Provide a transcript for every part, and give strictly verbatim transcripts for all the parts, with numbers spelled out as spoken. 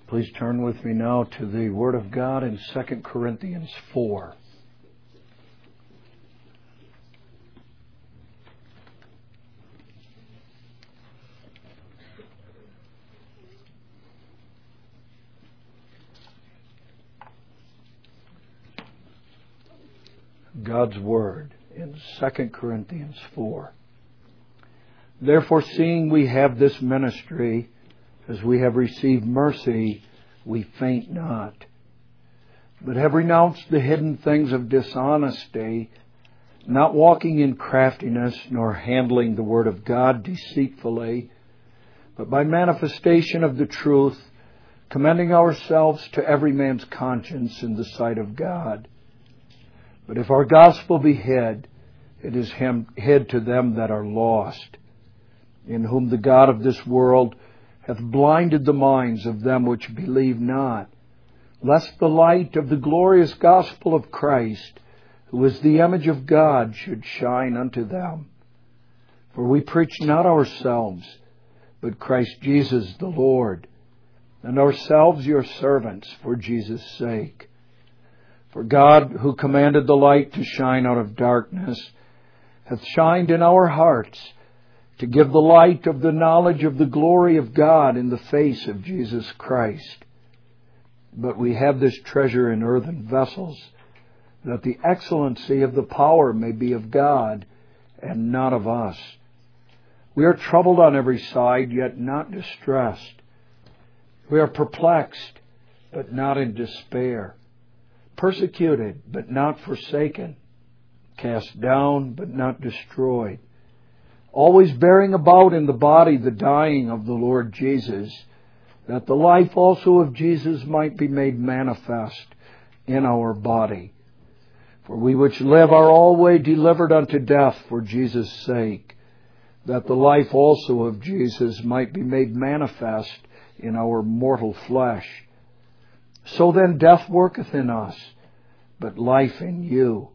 Please turn with me now to the Word of God in Second Corinthians four. God's Word in Second Corinthians four. Therefore, seeing we have this ministry, as we have received mercy, we faint not, but have renounced the hidden things of dishonesty, not walking in craftiness, nor handling the word of God deceitfully, but by manifestation of the truth, commending ourselves to every man's conscience in the sight of God. But if our gospel be hid, it is hid to them that are lost, in whom the God of this world hath blinded the minds of them which believe not, lest the light of the glorious gospel of Christ, who is the image of God, should shine unto them. For we preach not ourselves, but Christ Jesus the Lord, and ourselves your servants for Jesus' sake. For God, who commanded the light to shine out of darkness, hath shined in our hearts, to give the light of the knowledge of the glory of God in the face of Jesus Christ. But we have this treasure in earthen vessels, that the excellency of the power may be of God, and not of us. We are troubled on every side, yet not distressed. We are perplexed, but not in despair. Persecuted, but not forsaken. Cast down, but not destroyed. Always bearing about in the body the dying of the Lord Jesus, that the life also of Jesus might be made manifest in our body. For we which live are always delivered unto death for Jesus' sake, that the life also of Jesus might be made manifest in our mortal flesh. So then death worketh in us, but life in you.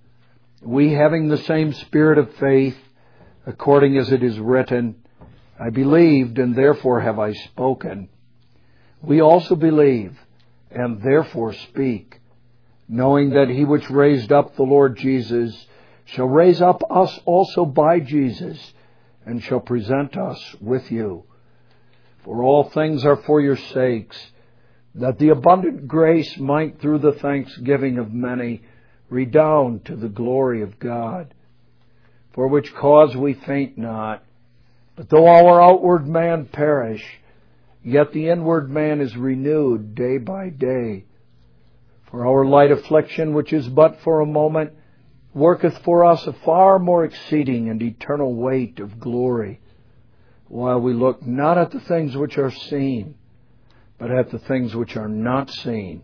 We, having the same spirit of faith, according as it is written, I believed, and therefore have I spoken. We also believe, and therefore speak, knowing that he which raised up the Lord Jesus shall raise up us also by Jesus, and shall present us with you. For all things are for your sakes, that the abundant grace might through the thanksgiving of many redound to the glory of God. For which cause we faint not, but though our outward man perish, yet the inward man is renewed day by day. For our light affliction, which is but for a moment, worketh for us a far more exceeding and eternal weight of glory, while we look not at the things which are seen, but at the things which are not seen.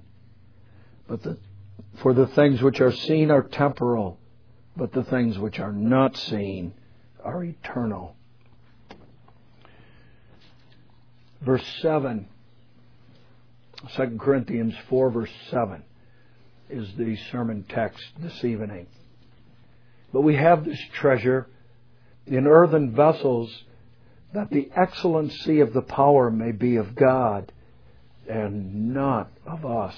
But the, for the things which are seen are temporal, but the things which are not seen are eternal. Verse seven, Second Corinthians four, verse seven, is the sermon text this evening. But we have this treasure in earthen vessels, that the excellency of the power may be of God, and not of us.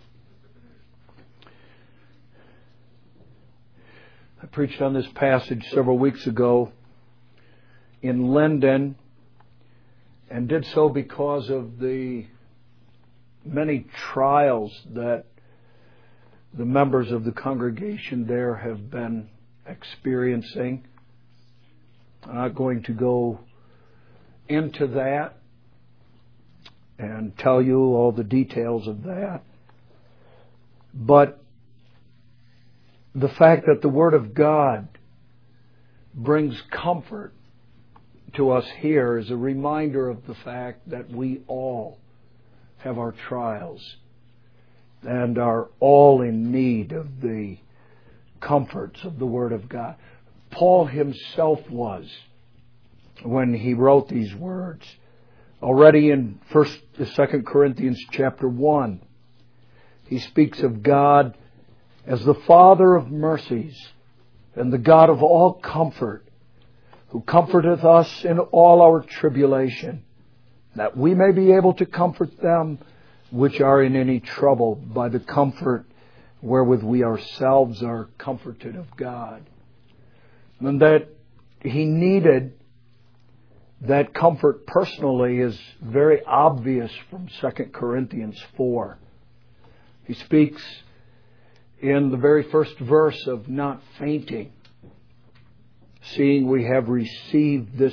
I preached on this passage several weeks ago in Linden, and did so because of the many trials that the members of the congregation there have been experiencing. I'm not going to go into that and tell you all the details of that, but the fact that the Word of God brings comfort to us here is a reminder of the fact that we all have our trials and are all in need of the comforts of the Word of God. Paul himself was when he wrote these words. Already in First, Second Corinthians chapter one, he speaks of God as the Father of mercies and the God of all comfort, who comforteth us in all our tribulation, that we may be able to comfort them which are in any trouble, by the comfort wherewith we ourselves are comforted of God. And that he needed that comfort personally is very obvious from Second Corinthians four. He speaks in the very first verse of not fainting, seeing we have received this,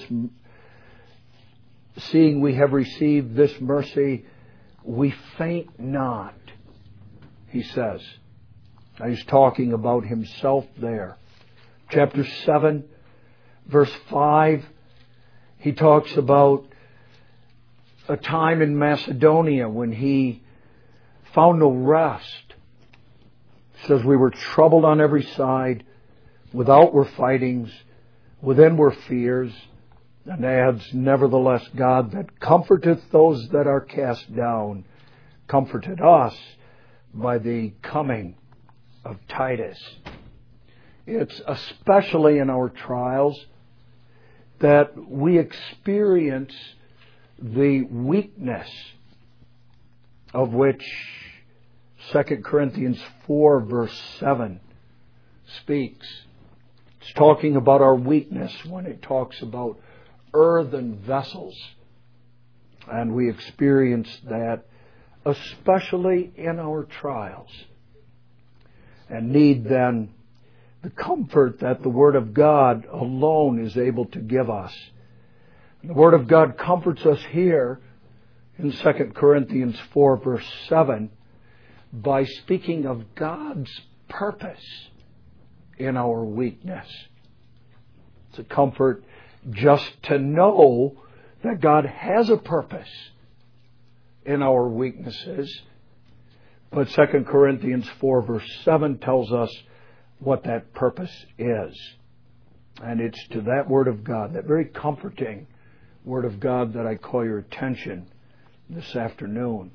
seeing we have received this mercy, we faint not, he says. Now he's talking about himself there. Chapter seven, verse five, he talks about a time in Macedonia when he found no rest. He says, we were troubled on every side. Without were fightings. Within were fears. And adds, nevertheless, God that comforteth those that are cast down, comforted us by the coming of Titus. It's especially in our trials that we experience the weakness of which Second Corinthians four verse seven speaks. It's talking about our weakness when it talks about earthen vessels. And we experience that especially in our trials. And need then the comfort that the Word of God alone is able to give us. And the Word of God comforts us here in Second Corinthians four verse seven by speaking of God's purpose in our weakness. It's a comfort just to know that God has a purpose in our weaknesses. But Second Corinthians four verse seven tells us what that purpose is. And it's to that Word of God, that very comforting Word of God, that I call your attention this afternoon.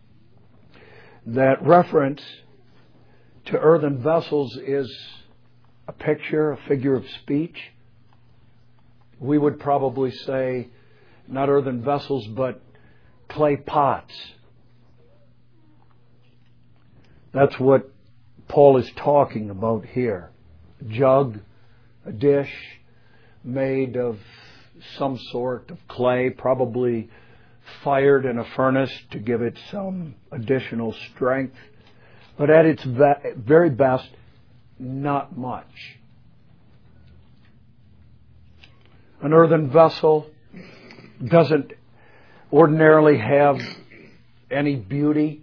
That reference to earthen vessels is a picture, a figure of speech. We would probably say not earthen vessels, but clay pots. That's what Paul is talking about here. A jug, a dish made of some sort of clay, probably fired in a furnace to give it some additional strength. But at its very best, not much. An earthen vessel doesn't ordinarily have any beauty.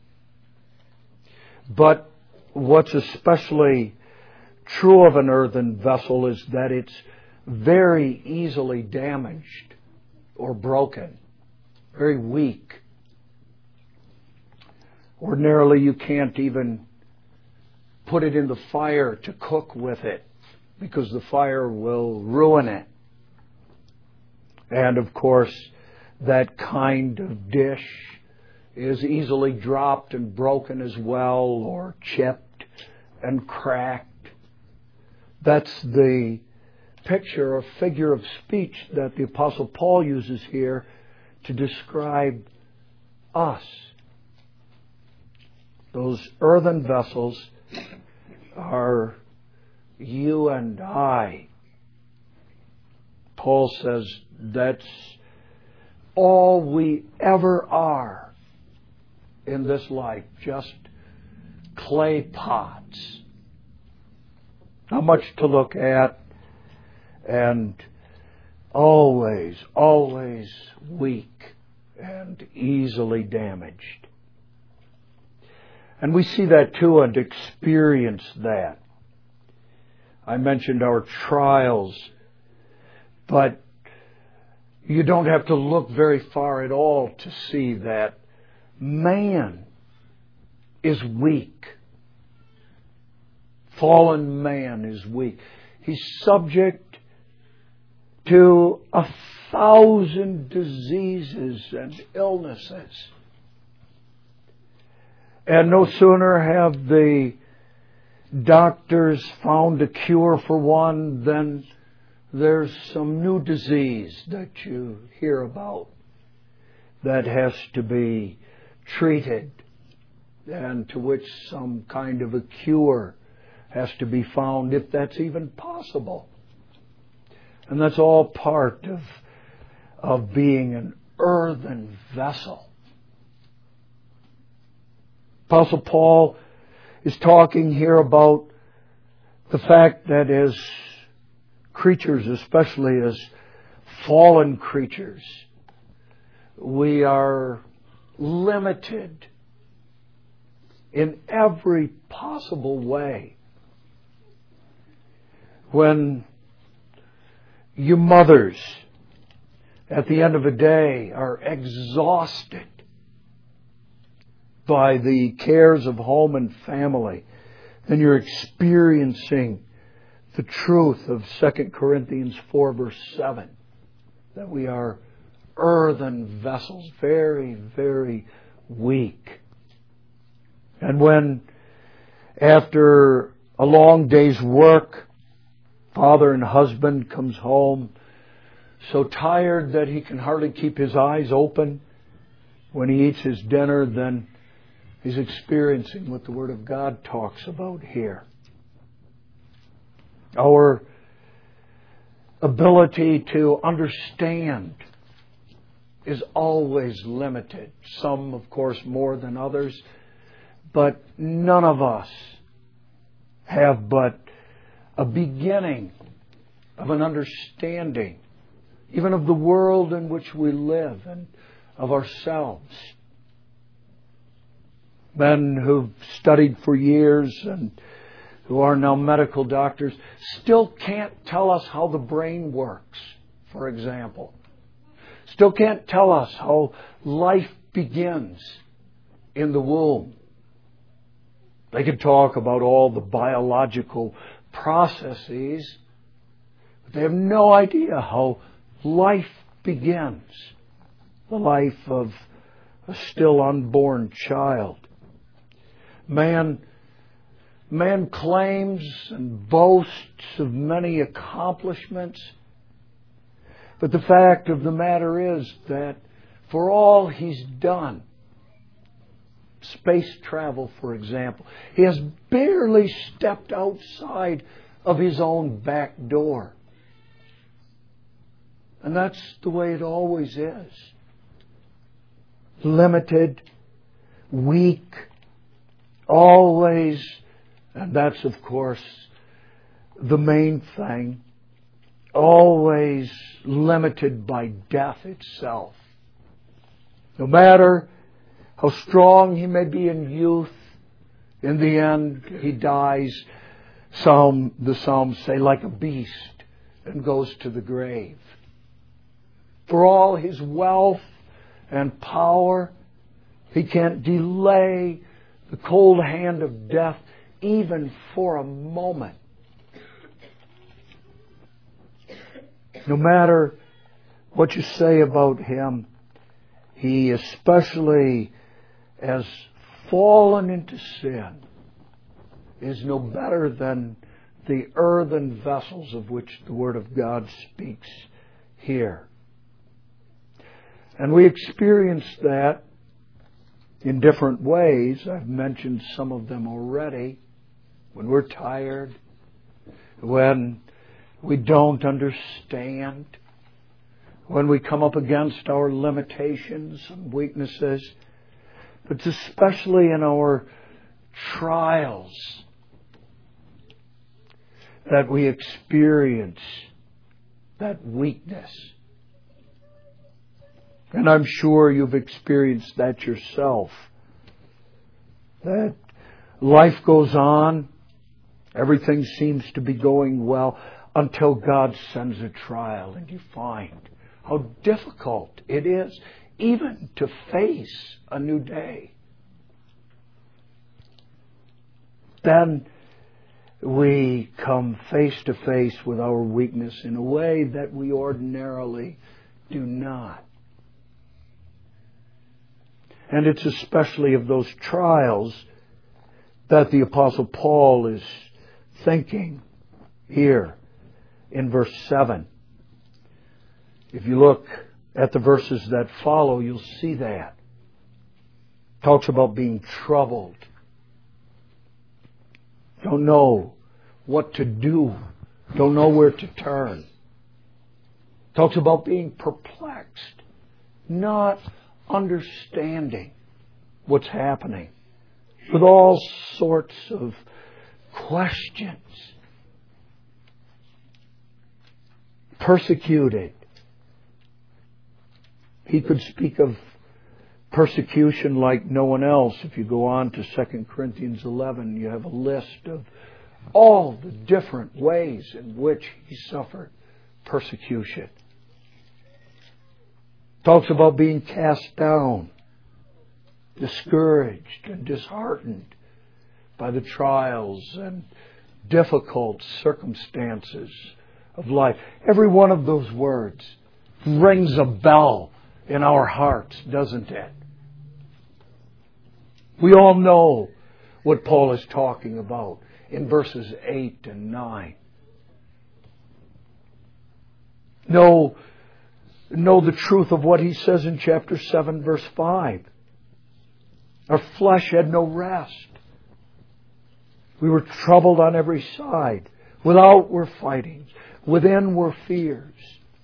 But what's especially true of an earthen vessel is that it's very easily damaged or broken, very weak. Ordinarily, you can't even put it in the fire to cook with it because the fire will ruin it. And of course, that kind of dish is easily dropped and broken as well, or chipped and cracked. That's the picture or figure of speech that the Apostle Paul uses here to describe us. Those earthen vessels are you and I. Paul says that's all we ever are in this life, just clay pots. Not much to look at, and always, always weak and easily damaged. And we see that too and experience that. I mentioned our trials, but you don't have to look very far at all to see that man is weak. Fallen man is weak. He's subject to a thousand diseases and illnesses. And no sooner have the doctors found a cure for one than there's some new disease that you hear about that has to be treated and to which some kind of a cure has to be found, if that's even possible. And that's all part of, of being an earthen vessel. Apostle Paul is talking here about the fact that as creatures, especially as fallen creatures, we are limited in every possible way. When you mothers, at the end of a day, are exhausted by the cares of home and family, and you're experiencing the truth of Second Corinthians four, verse seven, that we are earthen vessels, very, very weak. And when, after a long day's work, father and husband comes home so tired that he can hardly keep his eyes open when he eats his dinner, then he's experiencing what the Word of God talks about here. Our ability to understand is always limited. Some, of course, more than others. But none of us have but a beginning of an understanding, even of the world in which we live and of ourselves. Men who've studied for years and who are now medical doctors still can't tell us how the brain works, for example. Still can't tell us how life begins in the womb. They can talk about all the biological processes, but they have no idea how life begins. The life of a still unborn child. Man, man claims and boasts of many accomplishments, but the fact of the matter is that for all he's done, space travel, for example, he has barely stepped outside of his own back door. And that's the way it always is. Limited, weak, always, and that's, of course, the main thing, always limited by death itself. No matter how strong he may be in youth, in the end he dies, Psalm, the Psalms say, like a beast, and goes to the grave. For all his wealth and power, he can't delay the cold hand of death even for a moment. No matter what you say about him, he, especially as fallen into sin, is no better than the earthen vessels of which the Word of God speaks here. And we experience that in different ways. I've mentioned some of them already. When we're tired, when we don't understand, when we come up against our limitations and weaknesses, but especially in our trials that we experience that weakness. And I'm sure you've experienced that yourself. That life goes on, everything seems to be going well, until God sends a trial and you find how difficult it is even to face a new day. Then we come face to face with our weakness in a way that we ordinarily do not. And it's especially of those trials that the Apostle Paul is thinking here in verse seven. If you look at the verses that follow, you'll see that. Talks about being troubled. Don't know what to do. Don't know where to turn. Talks about being perplexed. Not understanding what's happening. With all sorts of questions. Persecuted. He could speak of persecution like no one else. If you go on to Second Corinthians eleven, you have a list of all the different ways in which he suffered persecution. Talks about being cast down, discouraged and disheartened by the trials and difficult circumstances of life. Every one of those words rings a bell in our hearts, doesn't it? We all know what Paul is talking about in verses eight and nine. Know, know the truth of what he says in chapter seven, verse five. Our flesh had no rest. We were troubled on every side. Without were fightings. Within were fears.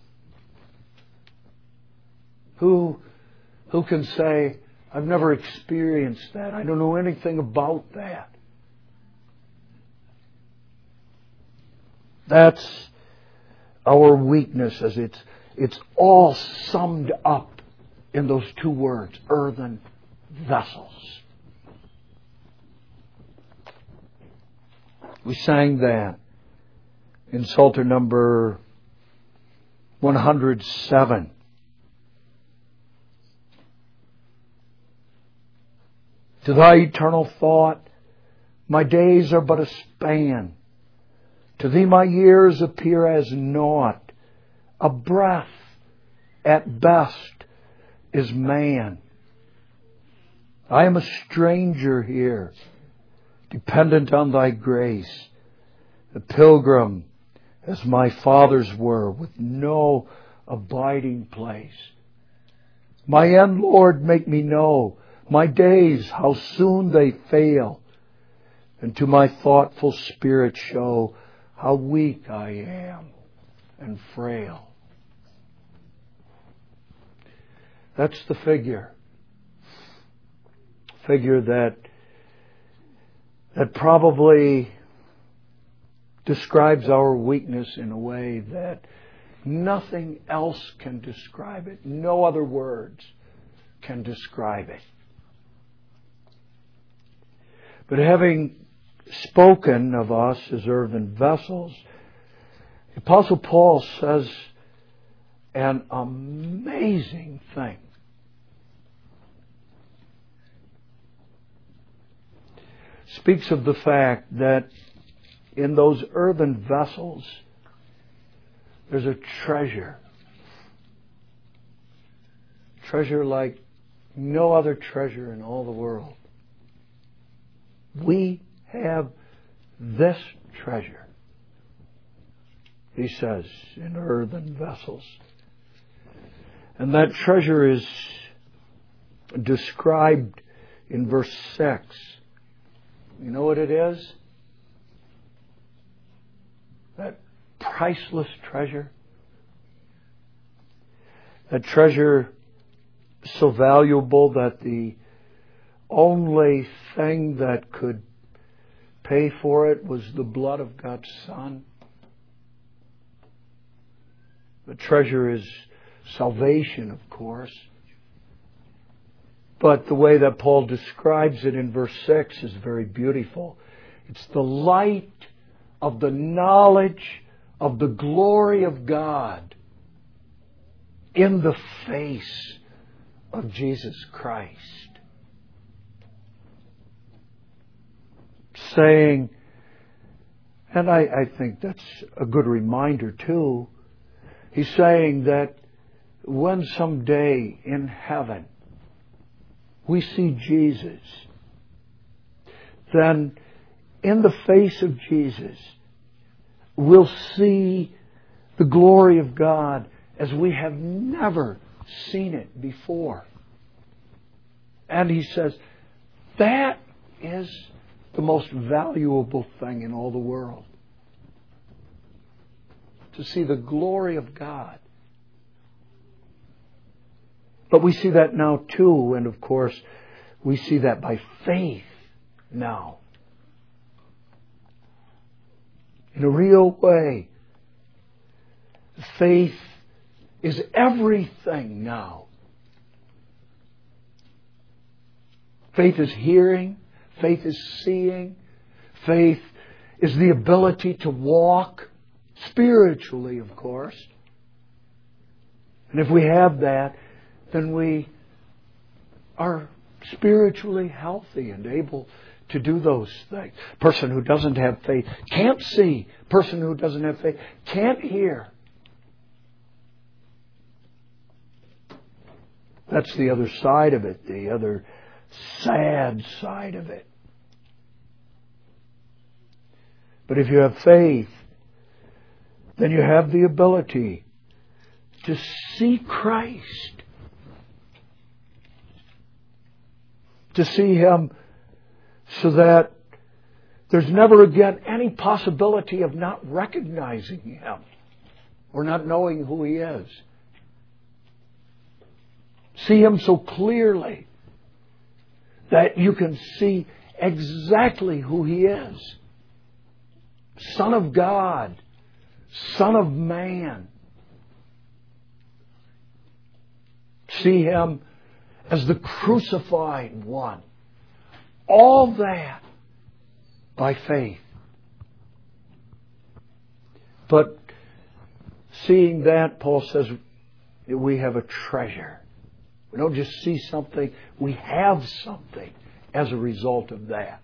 Who, who can say, I've never experienced that. I don't know anything about that. That's our weakness, as it's, it's all summed up in those two words, earthen vessels. We sang that in Psalter number one hundred seven. To thy eternal thought, my days are but a span. To thee my years appear as naught. A breath, at best, is man. I am a stranger here, dependent on thy grace, a pilgrim as my fathers were, with no abiding place. My end, Lord, make me know my days, how soon they fail, and to my thoughtful spirit show how weak I am and frail. That's the figure. Figure that that probably describes our weakness in a way that nothing else can describe it. No other words can describe it. But having spoken of us as earthen vessels, the Apostle Paul says an amazing thing. Speaks of the fact that in those earthen vessels, there's a treasure. Treasure like no other treasure in all the world. We have this treasure, he says, in earthen vessels. And that treasure is described in verse six. You know what it is? That priceless treasure. That treasure so valuable that the only thing that could pay for it was the blood of God's Son. The treasure is salvation, of course. But the way that Paul describes it in verse six is very beautiful. It's the light of the knowledge of the glory of God in the face of Jesus Christ. Saying, and I, I think that's a good reminder too, he's saying that when someday in heaven we see Jesus, then in the face of Jesus we'll see the glory of God as we have never seen it before. And he says, that is the most valuable thing in all the world. To see the glory of God. But we see that now too, and of course, we see that by faith now. In a real way. Faith is everything now. Faith is hearing. Faith is seeing. Faith is the ability to walk spiritually, of course. And if we have that, then we are spiritually healthy and able to do those things. Person who doesn't have faith can't see. Person who doesn't have faith can't hear. That's the other side of it, the other sad side of it. But if you have faith, then you have the ability to see Christ. To see Him so that there's never again any possibility of not recognizing Him or not knowing who He is. See Him so clearly that you can see exactly who He is. Son of God, Son of Man. See Him as the crucified one. All that by faith. But seeing that, Paul says, we have a treasure. We don't just see something, we have something as a result of that.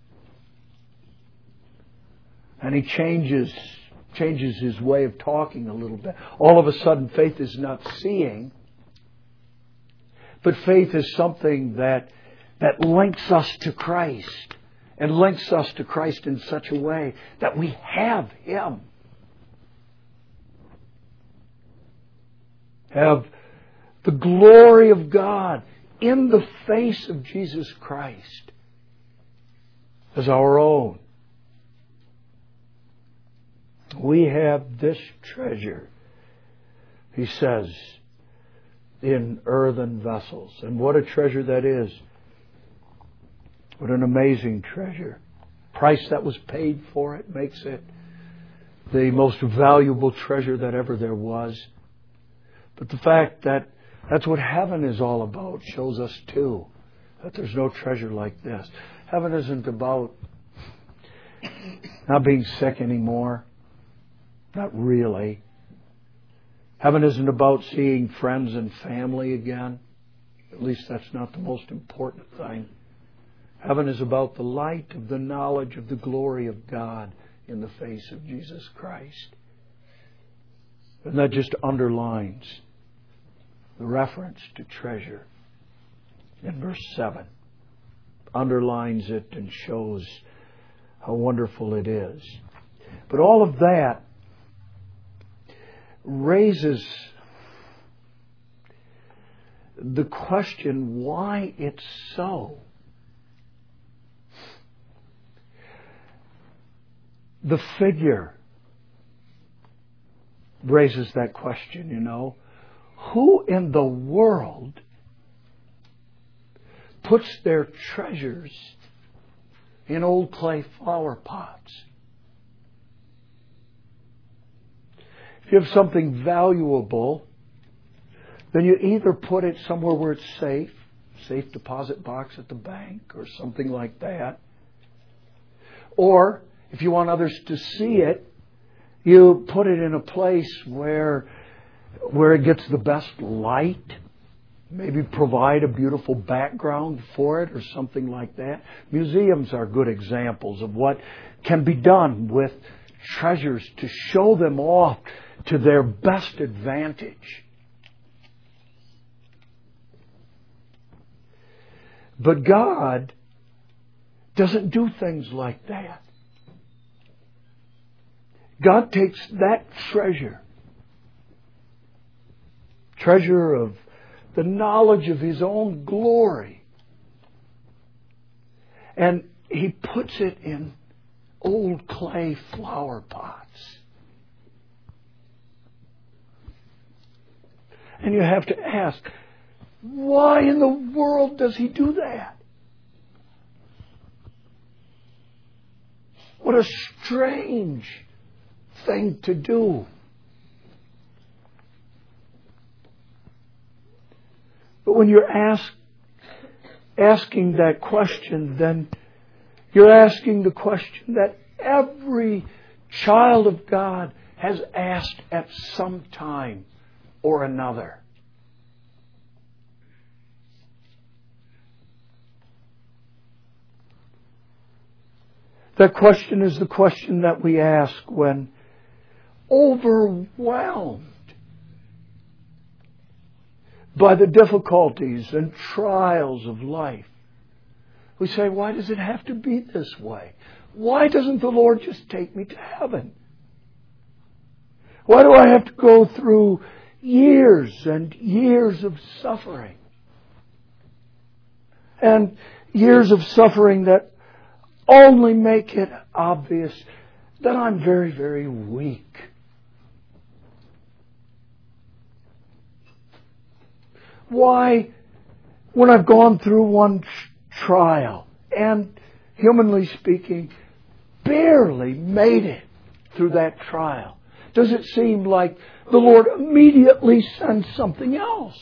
And he changes changes his way of talking a little bit. All of a sudden, faith is not seeing, but faith is something that that links us to Christ, and links us to Christ in such a way that we have Him. Have the glory of God in the face of Jesus Christ as our own. We have this treasure, he says, in earthen vessels. And what a treasure that is. What an amazing treasure. Price that was paid for it makes it the most valuable treasure that ever there was. But the fact that that's what heaven is all about shows us too that there's no treasure like this. Heaven isn't about not being sick anymore. Not really. Heaven isn't about seeing friends and family again. At least that's not the most important thing. Heaven is about the light of the knowledge of the glory of God in the face of Jesus Christ. And that just underlines the reference to treasure in verse seven. Underlines it and shows how wonderful it is. But all of that raises the question why it's so. The figure raises that question, you know. Who in the world puts their treasures in old clay flower pots? If you have something valuable, then you either put it somewhere where it's safe, safe deposit box at the bank or something like that. Or if you want others to see it, you put it in a place where where it gets the best light. Maybe provide a beautiful background for it or something like that. Museums are good examples of what can be done with treasures to show them off to their best advantage. But God doesn't do things like that. God takes that treasure, treasure of the knowledge of His own glory And He puts it in old clay flower pots. And you have to ask, why in the world does He do that? What a strange thing to do. But when you're ask, asking that question, then you're asking the question that every child of God has asked at some time or another. That question is the question that we ask when overwhelmed by the difficulties and trials of life. We say, why does it have to be this way? Why doesn't the Lord just take me to heaven? Why do I have to go through years and years of suffering? And years of suffering that only make it obvious that I'm very, very weak. Why, when I've gone through one trial and, humanly speaking, barely made it through that trial, does it seem like the Lord immediately sends something else?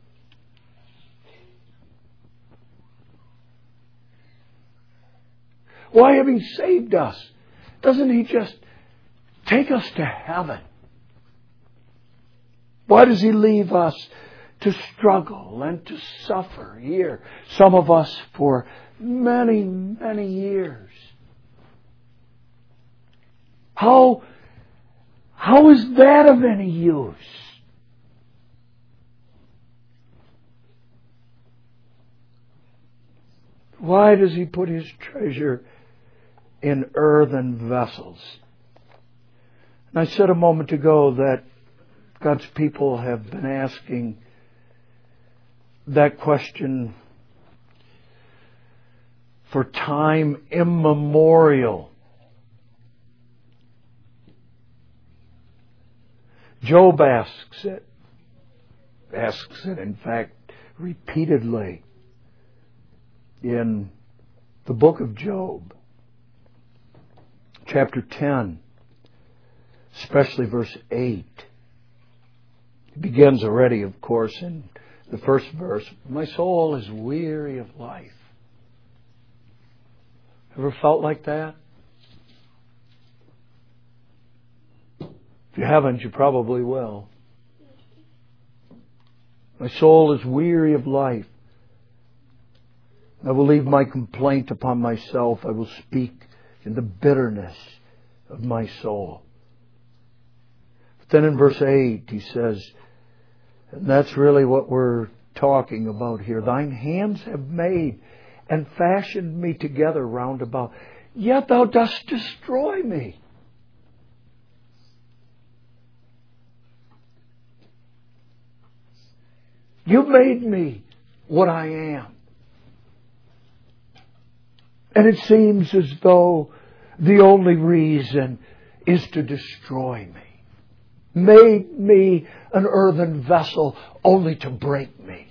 Why, having saved us, doesn't He just take us to heaven? Why does He leave us to struggle and to suffer here, some of us for many, many years? How, how is that of any use? Why does He put His treasure in earthen vessels? And I said a moment ago that God's people have been asking that question for time immemorial. Job asks it, asks it in fact repeatedly in the book of Job, chapter ten, especially verse eight. It begins already, of course, in the first verse. My soul is weary of life. Ever felt like that? If you haven't, you probably will. My soul is weary of life. I will leave my complaint upon myself. I will speak in the bitterness of my soul. But then in verse eight he says, and that's really what we're talking about here. Thine hands have made and fashioned me together round about, yet thou dost destroy me. You've made me what I am. And it seems as though the only reason is to destroy me. Made me an earthen vessel only to break me.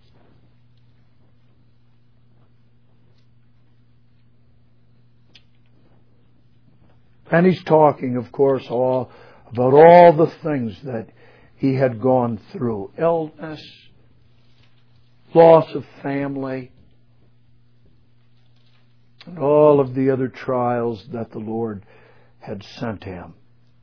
And he's talking, of course, all about all the things that he had gone through. Illness, loss of family, and all of the other trials that the Lord had sent him.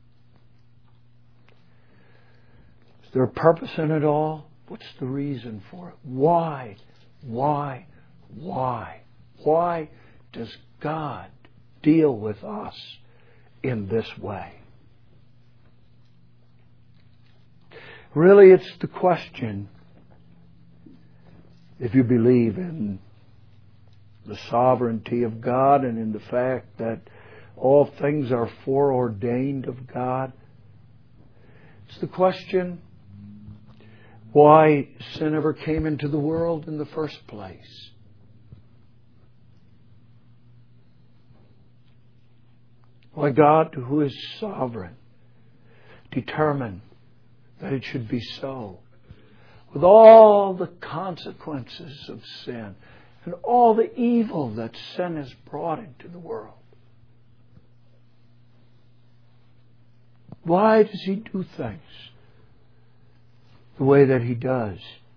Is there a purpose in it all? What's the reason for it? Why? Why? Why? Why does God deal with us in this way? Really, it's the question, if you believe in the sovereignty of God and in the fact that all things are foreordained of God. It's the question, why sin ever came into the world in the first place. Why, God, who is sovereign, determined that it should be so, with all the consequences of sin and all the evil that sin has brought into the world. Why does He do things the way that He does?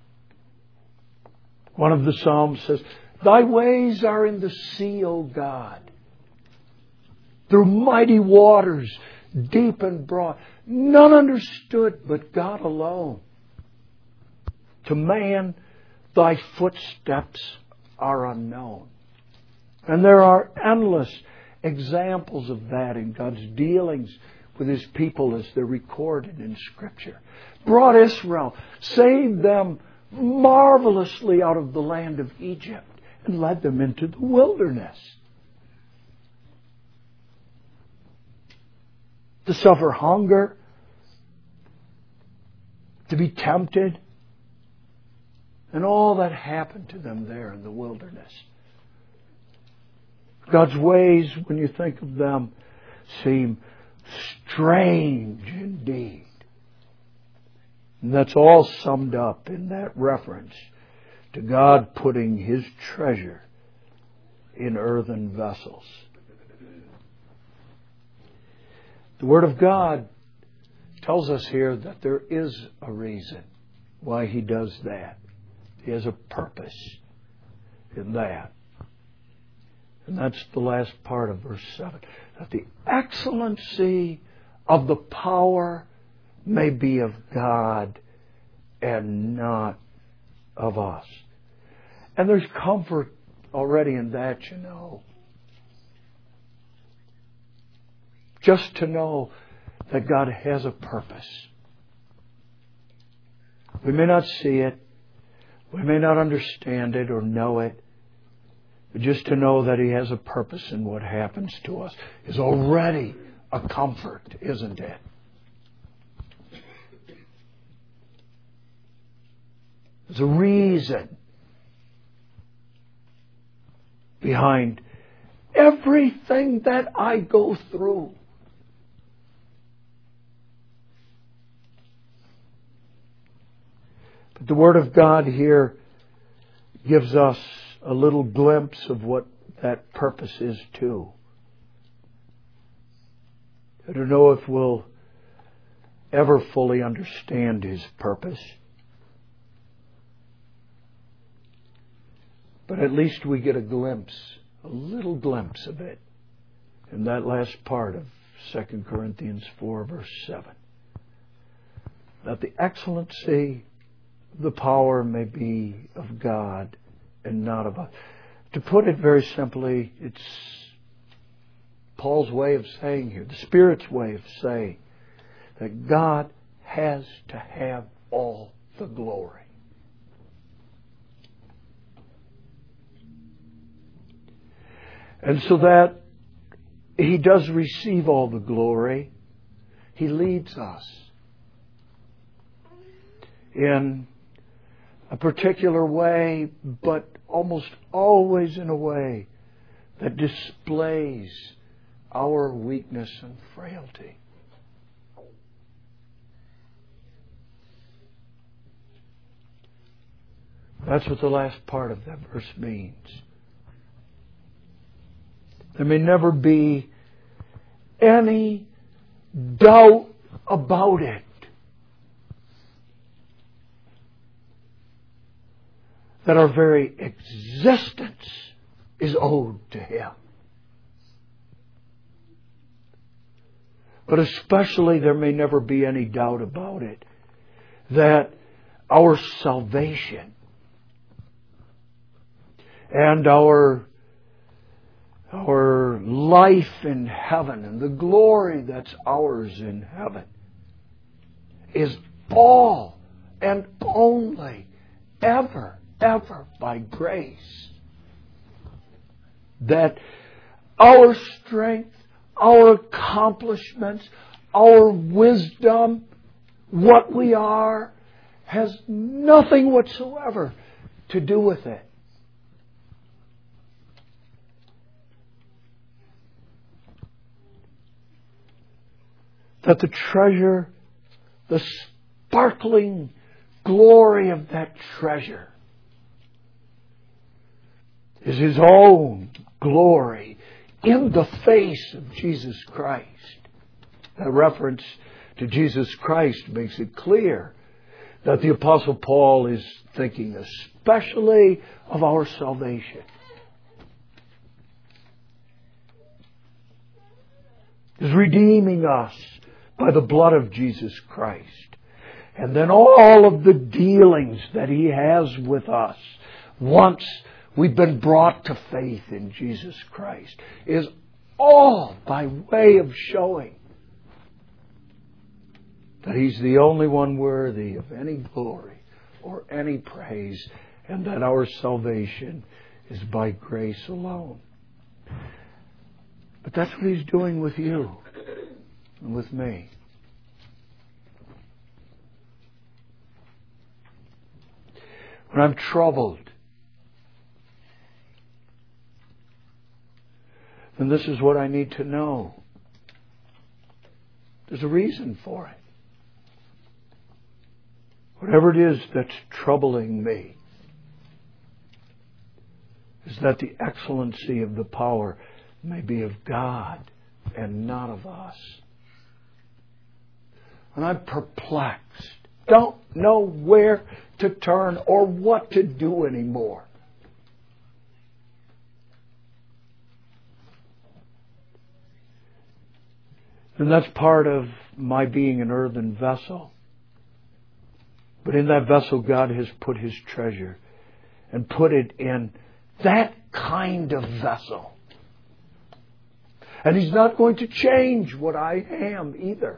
One of the Psalms says, Thy ways are in the sea, O God. Through mighty waters, deep and broad. None understood but God alone. To man, Thy footsteps are unknown. And there are endless examples of that in God's dealings with His people as they're recorded in Scripture. Brought Israel, saved them marvelously out of the land of Egypt, and led them into the wilderness to suffer hunger, to be tempted, and all that happened to them there in the wilderness. God's ways, when you think of them, seem strange indeed. And that's all summed up in that reference to God putting His treasure in earthen vessels. The Word of God tells us here that there is a reason why He does that. He has a purpose in that. And that's the last part of verse seven. That the excellency of the power may be of God and not of us. And there's comfort already in that, you know. Just to know that God has a purpose. We may not see it. We may not understand it or know it. But just to know that He has a purpose in what happens to us is already a comfort, isn't it? There's a reason behind everything that I go through. But the Word of God here gives us a little glimpse of what that purpose is too. I don't know if we'll ever fully understand His purpose. But at least we get a glimpse, a little glimpse of it in that last part of Second Corinthians four, verse seven. That the excellency of the power may be of God and not of us. To put it very simply, it's Paul's way of saying here, the Spirit's way of saying, that God has to have all the glory. And so that He does receive all the glory, He leads us in a particular way, but almost always in a way that displays our weakness and frailty. That's what the last part of that verse means. There may never be any doubt about it. That our very existence is owed to Him. But especially there may never be any doubt about it that our salvation and our our life in heaven and the glory that's ours in heaven is all and only ever ever by grace. That our strength, our accomplishments, our wisdom, what we are, has nothing whatsoever to do with it. that the treasure, the sparkling glory of that treasure is His own glory in the face of Jesus Christ. That reference to Jesus Christ makes it clear that the Apostle Paul is thinking especially of our salvation. Is redeeming us by the blood of Jesus Christ. And then all of the dealings that He has with us once we've been brought to faith in Jesus Christ is all by way of showing that He's the only one worthy of any glory or any praise, and that our salvation is by grace alone. But that's what He's doing with you and with me. When I'm troubled, then this is what I need to know. There's a reason for it. Whatever it is that's troubling me is that the excellency of the power may be of God and not of us. And I'm perplexed. Don't know where to turn or what to do anymore. And that's part of my being an earthen vessel. But in that vessel, God has put His treasure and put it in that kind of vessel. And He's not going to change what I am either.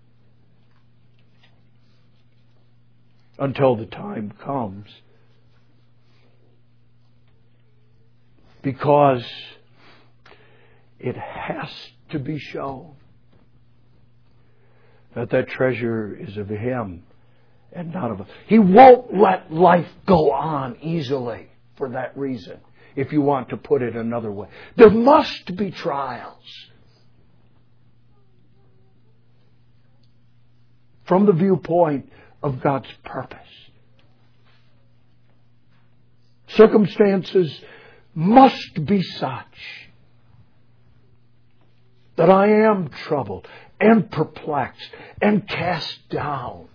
Until the time comes. Because it has to be shown that that treasure is of Him and not of us. He won't let life go on easily for that reason, if you want to put it another way. There must be trials. From the viewpoint of God's purpose. Circumstances must be such that I am troubled and perplexed and cast down.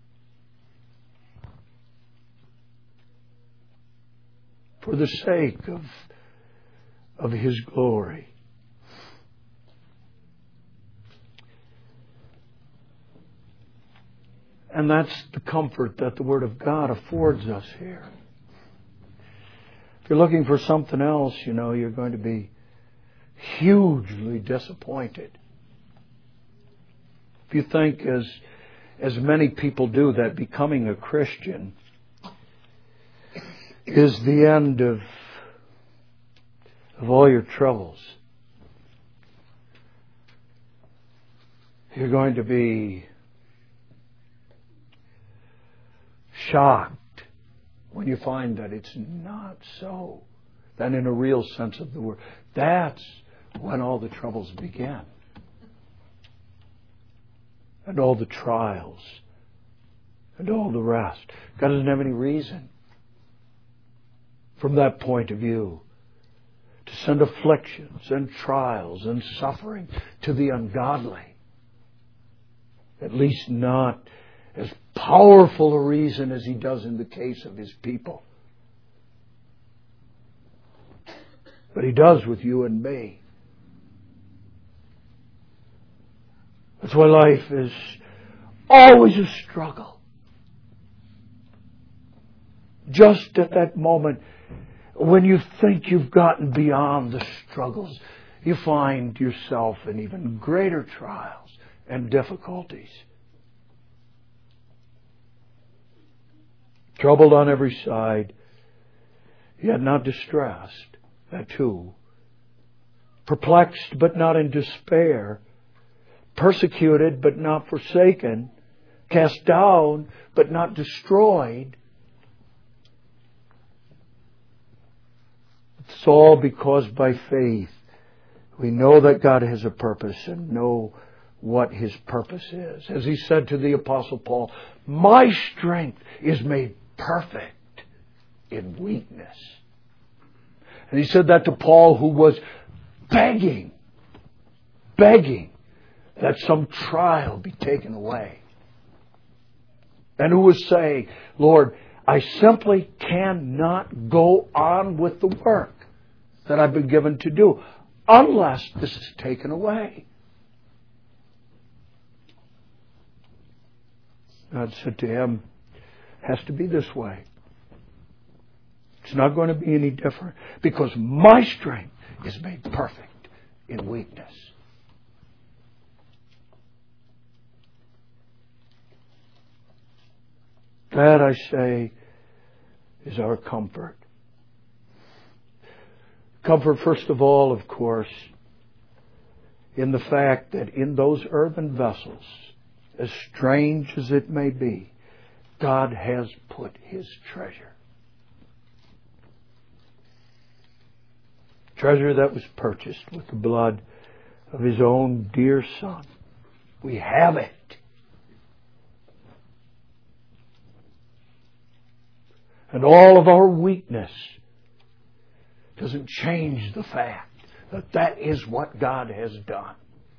For the sake of, of His glory. And that's the comfort that the Word of God affords us here. If you're looking for something else, you know, you're going to be hugely disappointed. If you think, as, as many people do, that becoming a Christian is the end of, of all your troubles, you're going to be shocked when you find that it's not so. Then in a real sense of the word, that's when all the troubles begin. And all the trials. And all the rest. God doesn't have any reason, from that point of view, to send afflictions and trials and suffering to the ungodly. At least not as powerful a reason as He does in the case of His people. But He does with you and me. That's why life is always a struggle. Just at that moment when you think you've gotten beyond the struggles, you find yourself in even greater trials and difficulties. Troubled on every side, yet not distressed. That too. Perplexed, but not in despair. Persecuted, but not forsaken. Cast down, but not destroyed. It's all because by faith we know that God has a purpose and know what His purpose is. As He said to the Apostle Paul, my strength is made perfect in weakness. And He said that to Paul, who was begging, begging that some trial be taken away. And who was saying, Lord, I simply cannot go on with the work that I've been given to do unless this is taken away. God said to him, it has to be this way. It's not going to be any different because my strength is made perfect in weakness. That, I say, is our comfort. Comfort, first of all, of course, in the fact that in those earthen vessels, as strange as it may be, God has put His treasure. Treasure that was purchased with the blood of His own dear Son. We have it. And all of our weakness doesn't change the fact that that is what God has done.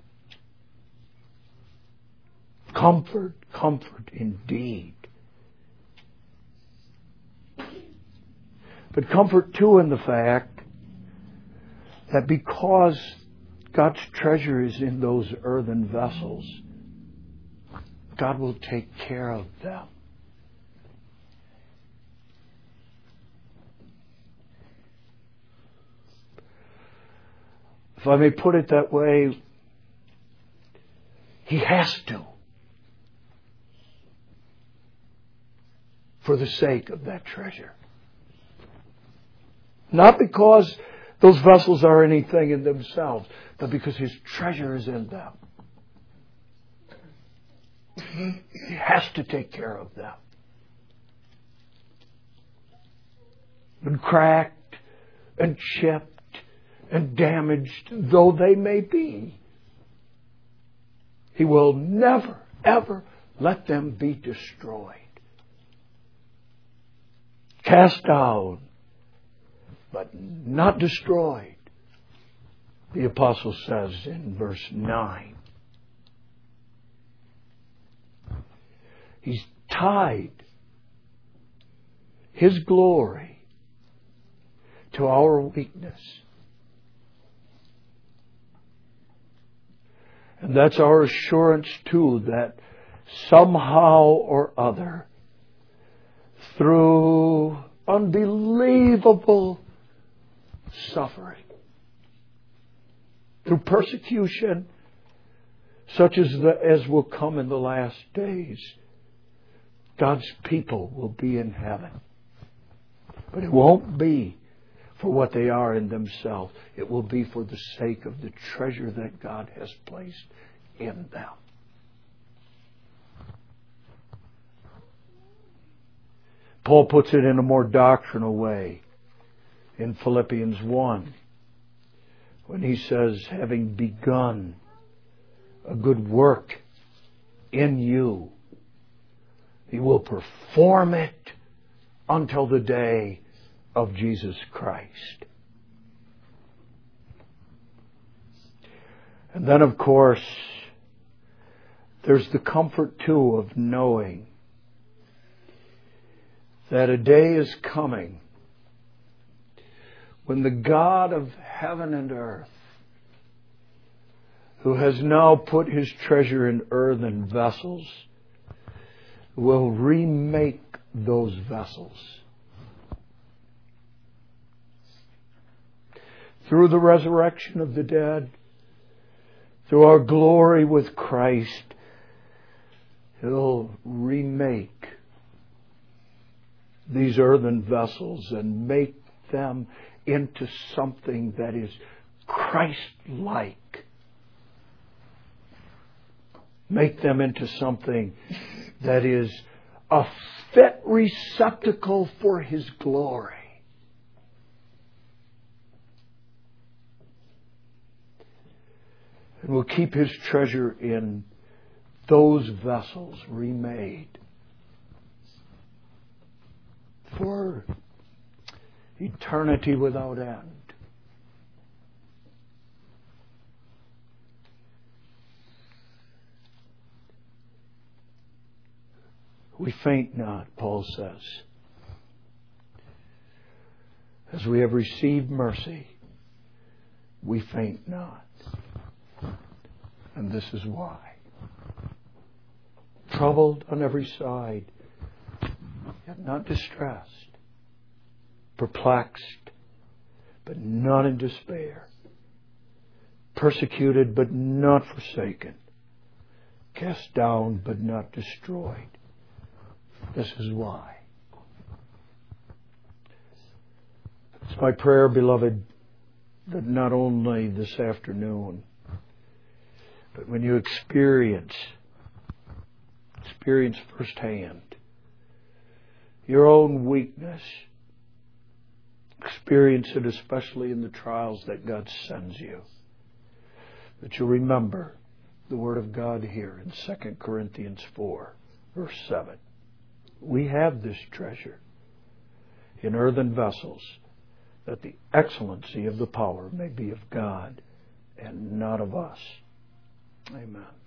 Comfort, comfort indeed. But comfort too in the fact that because God's treasure is in those earthen vessels, God will take care of them. If I may put it that way, He has to. For the sake of that treasure. Not because those vessels are anything in themselves, but because His treasure is in them. He has to take care of them. And cracked and chipped and damaged though they may be, He will never, ever let them be destroyed. Cast down, but not destroyed. The apostle says in verse nine. He's tied His glory to our weakness. And that's our assurance too, that somehow or other, through unbelievable suffering, through persecution such as the, as will come in the last days, God's people will be in heaven. But it won't be for what they are in themselves. It will be for the sake of the treasure that God has placed in them. Paul puts it in a more doctrinal way in Philippians one when he says, having begun a good work in you, He will perform it until the day of Jesus Christ. And then, of course, there's the comfort too of knowing that a day is coming when the God of heaven and earth, who has now put His treasure in earthen vessels, will remake those vessels. Through the resurrection of the dead, through our glory with Christ, He'll remake these earthen vessels and make them into something that is Christ-like. Make them into something that is a fit receptacle for His glory. And will keep His treasure in those vessels remade for eternity without end. We faint not, Paul says. As we have received mercy, we faint not. And this is why. Troubled on every side, yet not distressed. Perplexed, but not in despair. Persecuted, but not forsaken. Cast down, but not destroyed. This is why. It's my prayer, beloved, that not only this afternoon, but when you experience, experience firsthand your own weakness, experience it especially in the trials that God sends you, that you'll remember the Word of God here in Second Corinthians four, verse seven. We have this treasure in earthen vessels, that the excellency of the power may be of God and not of us. Amen.